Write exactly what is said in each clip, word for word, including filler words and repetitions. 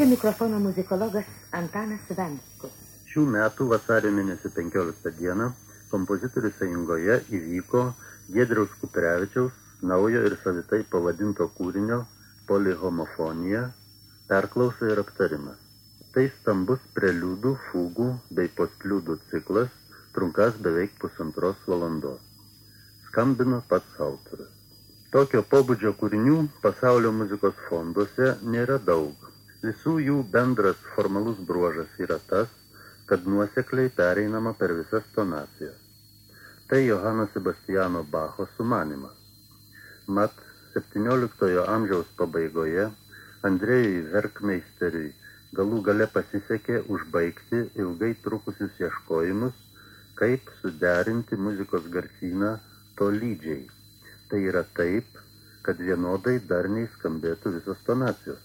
mikrofono muzikologas Antanas Venckus. Šių metų vasario mėnesio penkioliktą dieną kompozitorių sąjungoje įvyko Giedriaus Kuprevičiaus naujo ir savitai pavadinto kūrinio Polihomofonija perklausa ir aptarimas. Tai stambus preliudų, fugų bei postliudų ciklas, trunkas beveik pusantros valandos. Skambino pats autorius. Tokio pobūdžio kūrinių pasaulio muzikos fonduose nėra daug. Visų jų bendras formalus bruožas yra tas, kad nuosekliai pereinama per visas tonacijas. Tai Johano Sebastiano Bacho sumanymas. Mat, septynioliktojo amžiaus pabaigoje Andrėjui Verkmeisteriui galų gale pasisekė užbaigti ilgai trukusius ieškojimus, kaip suderinti muzikos garsyną tolydžiai. Tai yra taip, kad vienodai darniai skambėtų visos tonacijos.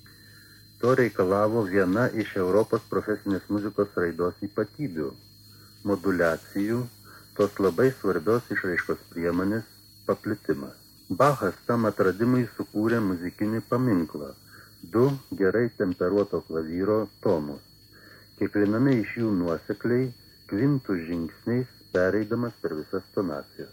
To reikalavo viena iš Europos profesinės muzikos raidos ypatybių – moduliacijų, tos labai svarbios išraiškos priemonės paplitimas. Bachas tam atradimui sukūrė muzikinį paminklą – du gerai temperuoto klavyro tonus. Kiekviename iš jų nuosekliai kvintų žingsniais pereidamas per visas tonacijas.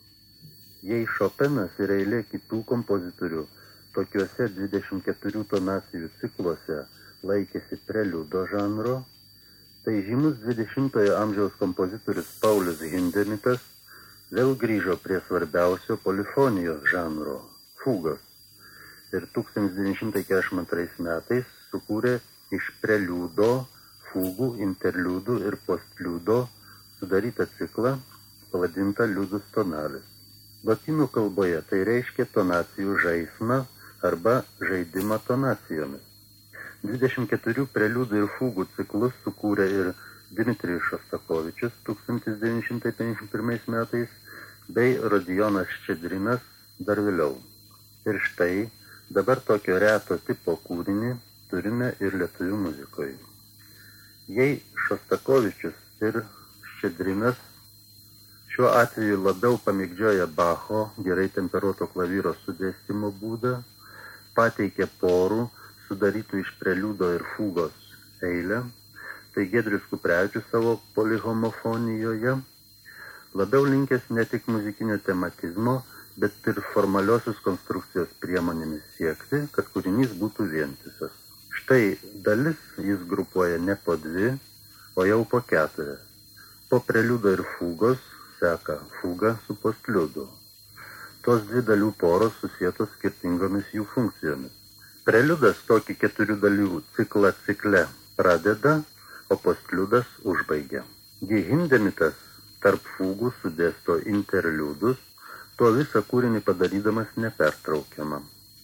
Jei Šopenas ir eilė kitų kompozitorių tokiuose dvidešimt keturių tonacijų cikluose laikėsi preliudo žanro, tai žymus dvidešimtojo amžiaus kompozitorius Paulius Hindemitas vėl grįžo prie svarbiausio polifonijos žanro – fugos. Ir tūkstantis devyni šimtai keturiasdešimt antrais metais sukūrė iš preliudo, fugų, interliudų ir postliudo sudarytą ciklą pavadintą liudus tonalis. Lotynų kalboje tai reiškia tonacijų žaismą arba žaidimą tonacijomis. dvidešimt keturių preliudų ir fugų ciklus sukūrė ir Dmitrijus Šostakovičius tūkstantis devyni šimtai penkiasdešimt pirmais metais bei Rodijonas Ščedrinas dar vėliau. Ir štai dabar tokio reto tipo kūrinį turime ir lietuvių muzikoje. Jei Šostakovičius ir Ščedrinas šiuo atveju labiau pamėgdžioja Bacho gerai temperuoto klavyro sudėstymo būdą, pateikė porų sudarytų iš preliudo ir fugos eilę, tai Giedrius Kuprevičius savo polihomofonijoje labiau linkęs ne tik muzikinio tematizmo, bet ir formaliosios konstrukcijos priemonėmis siekti, kad kūrinys būtų vientisas. Štai dalis jis grupuoja ne po dvi, o jau po keturias. Po preliudo ir fugos seka fuga su postliudu. Tos dvi dalių poros susietos skirtingomis jų funkcijomis. Preliudas tokį keturių dalių ciklą cikle pradeda, o postliudas užbaigia. Gi Hindemitas tarp fugų sudėsto interliudus, tuo visą kūrinį padarydamas nepertraukiamą.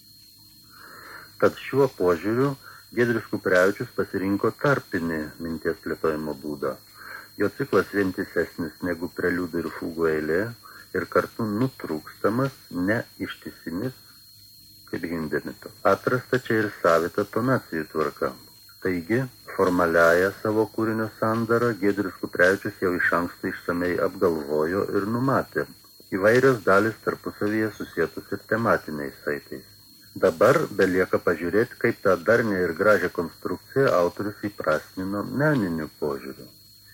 Tad šiuo požiūriu Giedrius Kuprevičius pasirinko tarpinį minties plėtojimo būdą. Jo ciklas vientisesnis negu preliudų ir fugų eilė ir kartu nutrūkstamas ne ištisimis, kaip Hindemito. Atrasta čia ir savita tonacijų tvarka. Taigi, formaliąją savo kūrinio sandarą Giedrius Kuprevičius jau iš anksto išsamei apgalvojo ir numatė. Įvairios dalis tarpusavyje susietos ir tematiniais saitais. Dabar belieka pažiūrėti, kaip tą darnę ir gražią konstrukciją autorius įprasmino meniniu požiūriu.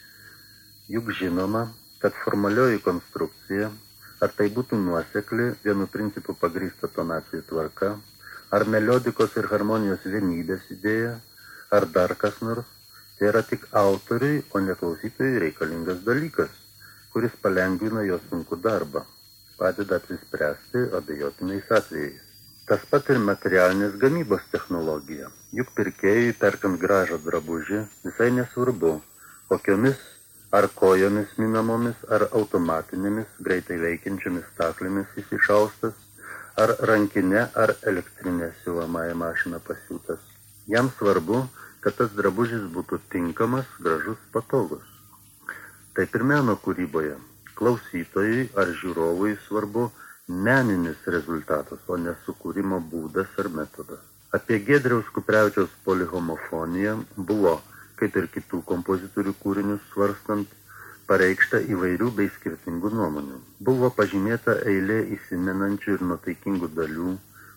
Juk žinoma, kad formalioji konstrukcija, ar tai būtų nuosekli, vienu principu pagrįsta tonacijų tvarka, ar melodikos ir harmonijos vienybės idėja, ar dar kas nors, tai yra tik autoriui, o ne klausytojui reikalingas dalykas, kuris palengvina jo sunkų darbą, padeda apsispręsti abejotinais atvejais. Tas pat ir materialinės gamybos technologija. Juk pirkėjui perkant gražą drabužį visai nesvarbu, kokiomis ar kojomis minamomis, ar automatinėmis, greitai veikiančiomis staklėmis jis išaustas, ar rankinė, ar elektrinė siuvamąją mašiną pasiūtas. Jam svarbu, kad tas drabužis būtų tinkamas, gražus, patogus. Taip ir meno kūryboje. Klausytojui ar žiūrovui svarbu meninis rezultatas, o ne sukūrimo būdas ar metodas. Apie Giedriaus Kuprevičiaus polihomofoniją buvo, kaip ir kitų kompozitorių kūrinius svarstant, pareikšta įvairių bei skirtingų nuomonių. Buvo pažymėta eilė įsimenančių ir nuotaikingų dalių,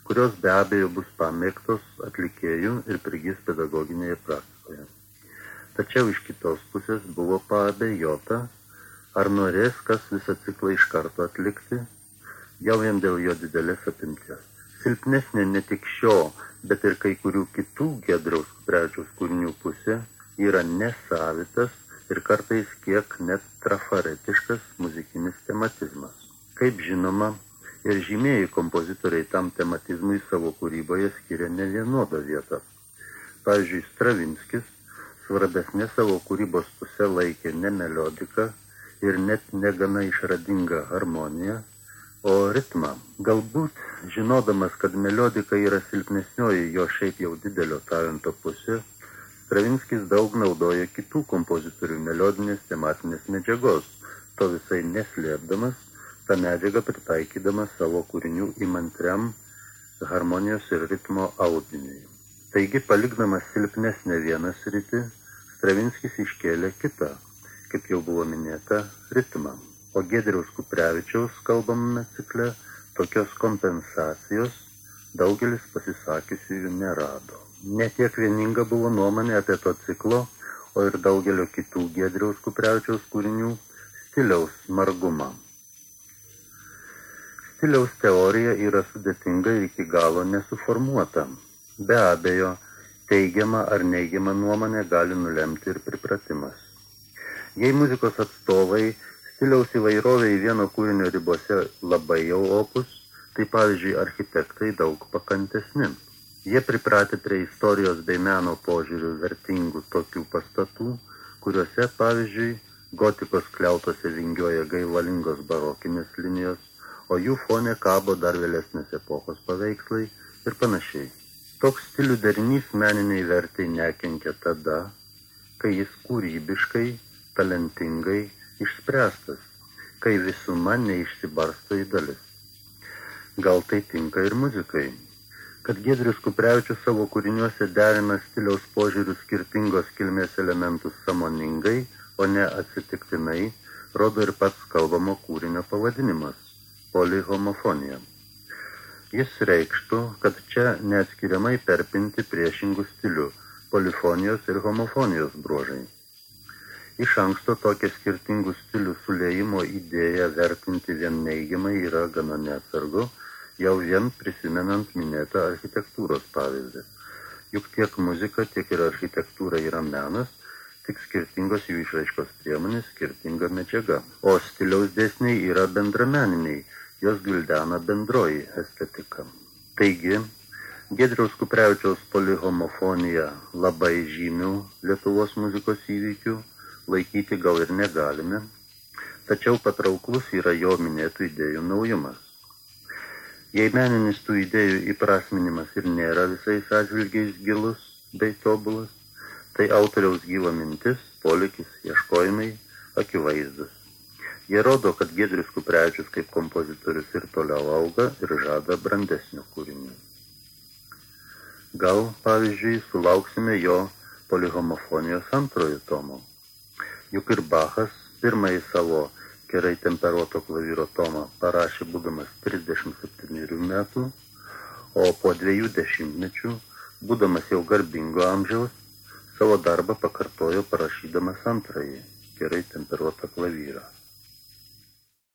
kurios be abejo bus pamėgtos atlikėjų ir prigis pedagoginėje praktikoje. Tačiau iš kitos pusės buvo paabejota, ar norės kas visą ciklą iš karto atlikti, jau vien dėl jo didelės apimties. Silpnesnė ne tik šio, bet ir kai kurių kitų Giedriaus Kuprevičiaus kūrinių pusė yra nesavitas ir kartais kiek net trafaretiškas muzikinis tematizmas. Kaip žinoma, ir žymieji kompozitoriai tam tematizmui savo kūryboje skiria ne vienodą vietą. Pavyzdžiui, Stravinskis svarbesnė savo kūrybos pusė laikė ne melodiką ir net negana išradingą harmoniją, o ritmą. Galbūt, žinodamas, kad melodika yra silpnesnioji jo šiaip jau didelio talento pusė, Stravinskis daug naudoja kitų kompozitorių melodinės tematinės medžiagos, to visai neslėpdamas, tą medžiagą pritaikydamas savo kūrinių įmantriam harmonijos ir ritmo audiniui. Taigi, palikdamas silpnesnę vieną sritį, Stravinskis iškėlė kitą, kaip jau buvo minėta, ritmą. O Giedriaus Kuprevičiaus kalbamame cikle tokios kompensacijos daugelis pasisakiusiųjų nerado. Ne tiek vieninga buvo nuomonė apie to ciklo, o ir daugelio kitų Giedriaus Kuprevičiaus kūrinių stiliaus margumą. Stiliaus teorija yra sudėtinga ir iki galo nesuformuota. Be abejo, teigiamą ar neigiamą nuomonę gali nulemti ir pripratimas. Jei muzikos atstovai stiliaus įvairovė į vieno kūrinio ribose labai jau opus, tai pavyzdžiui architektai daug pakantesni. Jie pripratę prie istorijos bei meno požiūrių vertingų tokių pastatų, kuriuose, pavyzdžiui, gotikos kliautose vingiuoja gaivalingos barokinės linijos, o jų fone kabo dar vėlesnės epochos paveikslai ir panašiai. Toks stilių derinys meniniai vertai nekenkia tada, kai jis kūrybiškai, talentingai išspręstas, kai visuma neišsibarsto į dalis. Gal tai tinka ir muzikai. Kad Giedrius Kuprevičius savo kūriniuose derina stiliaus požiūrių skirtingos kilmės elementus sąmoningai, o ne atsitiktinai, rodo ir pats kalbamo kūrinio pavadinimas – polihomofonija. Jis reikštų, kad čia neatskiriamai perpinti priešingų stilių – polifonijos ir homofonijos bruožai. Iš anksto tokią skirtingų stilių sulėjimo idėją vertinti vien neigiamai yra gana neatsargu, jau vien prisimenant minėtą architektūros pavyzdį. Juk tiek muzika, tiek ir architektūra yra menas, tik skirtingos jų išraiškos priemonės, skirtinga medžiaga. O stiliaus dėsniai yra bendrameniniai, jos gvildena bendroji estetika. Taigi, Giedriaus Kuprevičiaus polihomofonija labai žymių Lietuvos muzikos įvykių laikyti gal ir negalime, tačiau patrauklus yra jo minėtų idėjų naujumas. Jei meninis tų idėjų įprasminimas ir nėra visais atžvilgiais gilus bei tobulas, tai autoriaus gyva mintis, polėkis, ieškojimai akivaizdus. Jie rodo, kad Giedrius Kuprevičius kaip kompozitorius ir toliau auga ir žada brandesnių kūrinių. Gal, pavyzdžiui, sulauksime jo polihomofonijos antrojo tomo. Juk ir Bachas pirmąjį savo gerai temperuoto klavyro tomą parašė būdamas trisdešimt septynerių metų, o po dviejų dešimtmečių, būdamas jau garbingo amžiaus, savo darbą pakartojo parašydamas antrąjį gerai temperuotą klavyrą.